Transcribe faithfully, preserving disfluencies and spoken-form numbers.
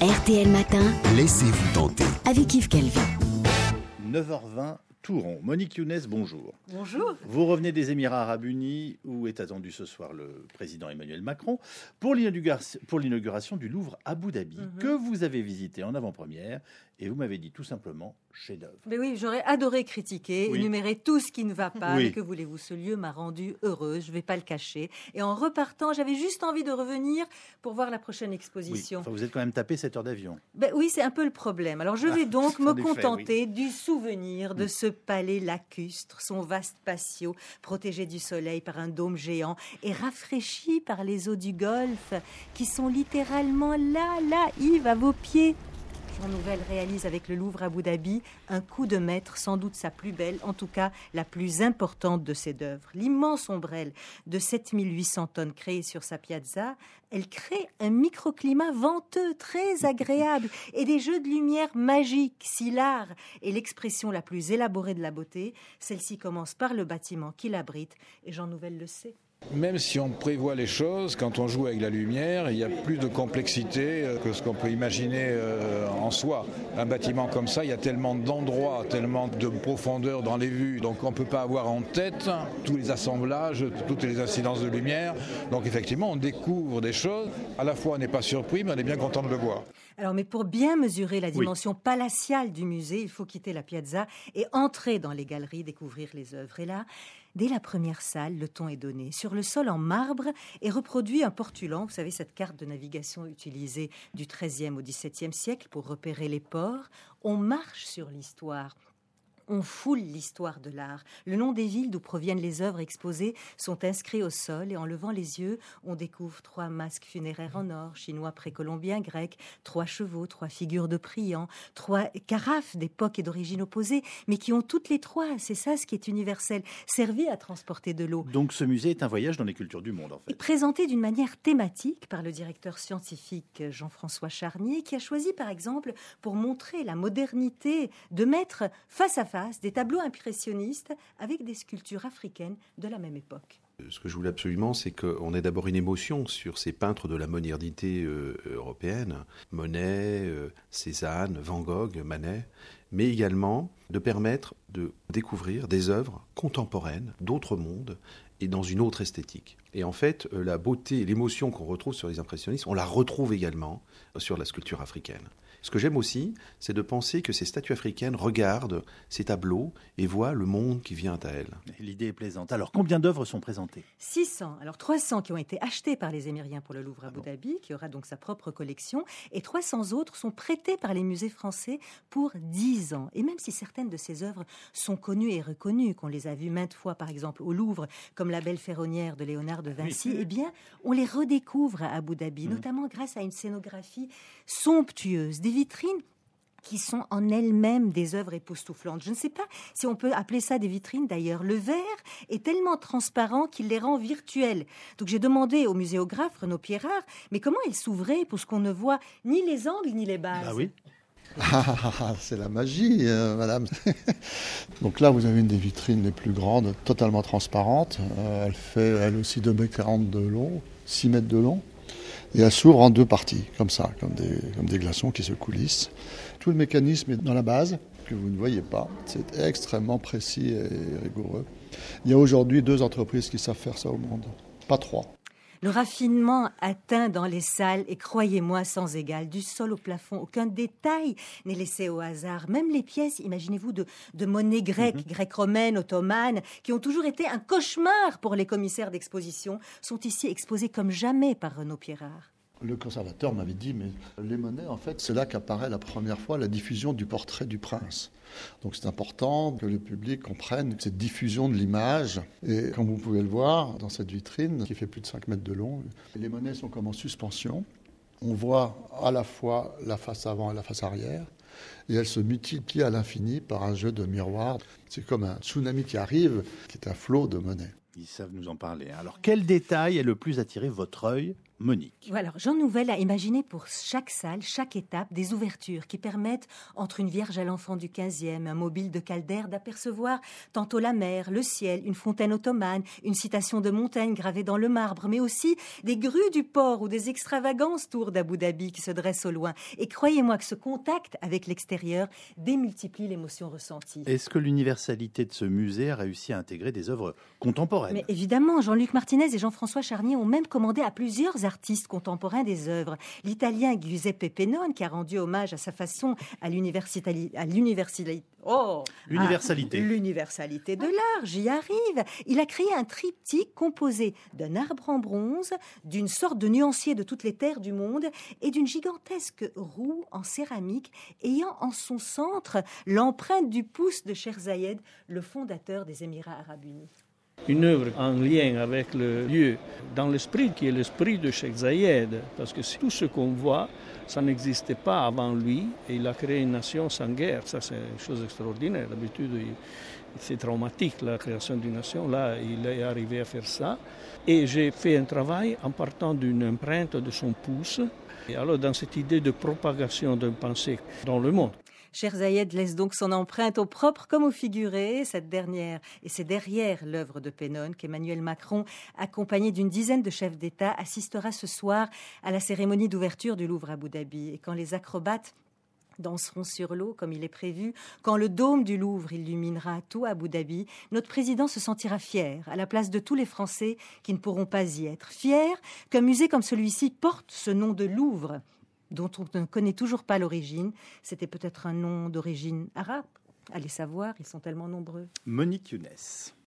R T L Matin, laissez-vous tenter avec Yves Calvi. neuf heures vingt, Touron. Monique Younes, bonjour. Bonjour. Vous revenez des Émirats Arabes Unis, où est attendu ce soir le président Emmanuel Macron, pour l'inauguration, pour l'inauguration du Louvre à Abu Dhabi, mm-hmm. que vous avez visité en avant-première, et vous m'avez dit tout simplement chef-d'œuvre. Mais oui, j'aurais adoré critiquer, oui. énumérer tout ce qui ne va pas, oui. mais que voulez-vous, ce lieu m'a rendue heureuse, je ne vais pas le cacher. Et en repartant, j'avais juste envie de revenir pour voir la prochaine exposition. Oui. Enfin, vous êtes quand même tapé sept heures d'avion. Ben oui, c'est un peu le problème. Alors je vais donc me effet, contenter oui. du souvenir de oui. ce palais lacustre, son vaste patio, protégé du soleil par un dôme géant et rafraîchi par les eaux du Golfe, qui sont littéralement là, là, Yves, à vos pieds. Jean Nouvel réalise avec le Louvre à Abu Dhabi un coup de maître, sans doute sa plus belle, en tout cas la plus importante de ses œuvres. L'immense ombrelle de sept mille huit cents tonnes créée sur sa piazza, elle crée un microclimat venteux, très agréable, et des jeux de lumière magiques. Si l'art est l'expression la plus élaborée de la beauté, celle-ci commence par le bâtiment qui l'abrite, et Jean Nouvel le sait. Même si on prévoit les choses, quand on joue avec la lumière, il y a plus de complexité que ce qu'on peut imaginer en soi. Un bâtiment comme ça, il y a tellement d'endroits, tellement de profondeur dans les vues, donc on ne peut pas avoir en tête tous les assemblages, toutes les incidences de lumière. Donc effectivement, on découvre des choses. À la fois, on n'est pas surpris, mais on est bien content de le voir. Alors, mais pour bien mesurer la dimension oui. palatiale du musée, il faut quitter la piazza et entrer dans les galeries, découvrir les œuvres. Et là, dès la première salle, le ton est donné. Sur le sol en marbre est reproduit un portulan, vous savez, cette carte de navigation utilisée du treizième au dix-septième siècle pour repérer les ports. On marche sur l'histoire. On foule l'histoire de l'art. Le nom des villes d'où proviennent les œuvres exposées sont inscrits au sol et en levant les yeux, on découvre trois masques funéraires en or, chinois, précolombiens, grecs, trois chevaux, trois figures de priants, trois carafes d'époque et d'origine opposée, mais qui ont toutes les trois, c'est ça ce qui est universel, servi à transporter de l'eau. Donc ce musée est un voyage dans les cultures du monde, en fait. Et présenté d'une manière thématique par le directeur scientifique Jean-François Charnier, qui a choisi par exemple, pour montrer la modernité, de mettre face à face des tableaux impressionnistes avec des sculptures africaines de la même époque. Ce que je voulais absolument, c'est qu'on ait d'abord une émotion sur ces peintres de la modernité euh, européenne, Monet, euh, Cézanne, Van Gogh, Manet, mais également de permettre de découvrir des œuvres contemporaines d'autres mondes et dans une autre esthétique. Et en fait, la beauté, l'émotion qu'on retrouve sur les impressionnistes, on la retrouve également sur la sculpture africaine. Ce que j'aime aussi, c'est de penser que ces statues africaines regardent ces tableaux et voient le monde qui vient à elles. L'idée est plaisante. Alors, combien d'œuvres sont présentées ? six cents. Alors, trois cents qui ont été achetées par les Émiriens pour le Louvre à Abu Dhabi, qui aura donc sa propre collection, et trois cents autres sont prêtées par les musées français pour dix ans. Et même si certaines de ces œuvres sont connues et reconnues, qu'on les a vues maintes fois, par exemple, au Louvre, comme la Belle Ferronnière de Léonard de Vinci, oui. eh bien, on les redécouvre à Abu Dhabi, mmh. notamment grâce à une scénographie somptueuse, des vitrines qui sont en elles-mêmes des œuvres époustouflantes. Je ne sais pas si on peut appeler ça des vitrines d'ailleurs. Le verre est tellement transparent qu'il les rend virtuels. Donc j'ai demandé au muséographe Renaud Pierrard, mais comment elles s'ouvraient pour ce qu'on ne voit ni les angles ni les bases ? Ah oui. Ah, c'est la magie, euh, madame. Donc là, vous avez une des vitrines les plus grandes, totalement transparente. Euh, elle fait, elle aussi, deux mètres quarante de long, six mètres de long. Et elle s'ouvre en deux parties, comme ça, comme des, comme des glaçons qui se coulissent. Tout le mécanisme est dans la base, que vous ne voyez pas. C'est extrêmement précis et rigoureux. Il y a aujourd'hui deux entreprises qui savent faire ça au monde, pas trois. Le raffinement atteint dans les salles est, croyez-moi, sans égal. Du sol au plafond, aucun détail n'est laissé au hasard. Même les pièces, imaginez-vous, de, de monnaie grecque, mm-hmm. grecque-romaine, ottomane, qui ont toujours été un cauchemar pour les commissaires d'exposition, sont ici exposées comme jamais par Renaud Pierrard. Le conservateur m'avait dit, mais les monnaies, en fait, c'est là qu'apparaît la première fois la diffusion du portrait du prince. Donc c'est important que le public comprenne cette diffusion de l'image. Et comme vous pouvez le voir, dans cette vitrine, qui fait plus de cinq mètres de long, les monnaies sont comme en suspension. On voit à la fois la face avant et la face arrière. Et elles se multiplient à l'infini par un jeu de miroirs. C'est comme un tsunami qui arrive, qui est un flot de monnaies. Ils savent nous en parler. Alors, quel détail a le plus attiré votre œil, Monique. Alors, Jean Nouvel a imaginé pour chaque salle, chaque étape, des ouvertures qui permettent, entre une Vierge à l'enfant du quinzième, un mobile de Calder, d'apercevoir tantôt la mer, le ciel, une fontaine ottomane, une citation de Montaigne gravée dans le marbre, mais aussi des grues du port ou des extravagances tours d'Abu Dhabi qui se dressent au loin. Et croyez-moi que ce contact avec l'extérieur démultiplie l'émotion ressentie. Est-ce que l'universalité de ce musée a réussi à intégrer des œuvres contemporaines ? Mais évidemment, Jean-Luc Martinez et Jean-François Charnier ont même commandé à plusieurs artistes contemporains des œuvres. L'Italien Giuseppe Pennone, qui a rendu hommage à sa façon à l'université, à l'université, oh, l'universalité. À l'universalité de l'art, j'y arrive. Il a créé un triptyque composé d'un arbre en bronze, d'une sorte de nuancier de toutes les terres du monde et d'une gigantesque roue en céramique ayant en son centre l'empreinte du pouce de Cheikh Zayed, le fondateur des Émirats arabes unis. Une œuvre en lien avec le lieu, dans l'esprit qui est l'esprit de Cheikh Zayed, parce que tout ce qu'on voit, ça n'existait pas avant lui, et il a créé une nation sans guerre, ça c'est une chose extraordinaire. D'habitude, c'est traumatique la création d'une nation, là il est arrivé à faire ça. Et j'ai fait un travail en partant d'une empreinte de son pouce, et alors dans cette idée de propagation d'une pensée dans le monde. Cheikh Zayed laisse donc son empreinte au propre comme au figuré. Cette dernière, et c'est derrière l'œuvre de Pennone qu'Emmanuel Macron, accompagné d'une dizaine de chefs d'État, assistera ce soir à la cérémonie d'ouverture du Louvre Abu Dhabi. Et quand les acrobates danseront sur l'eau comme il est prévu, quand le dôme du Louvre illuminera tout Abu Dhabi, notre président se sentira fier, à la place de tous les Français qui ne pourront pas y être. Fier qu'un musée comme celui-ci porte ce nom de Louvre, dont on ne connaît toujours pas l'origine. C'était peut-être un nom d'origine arabe. Allez savoir, ils sont tellement nombreux. Monique Younes.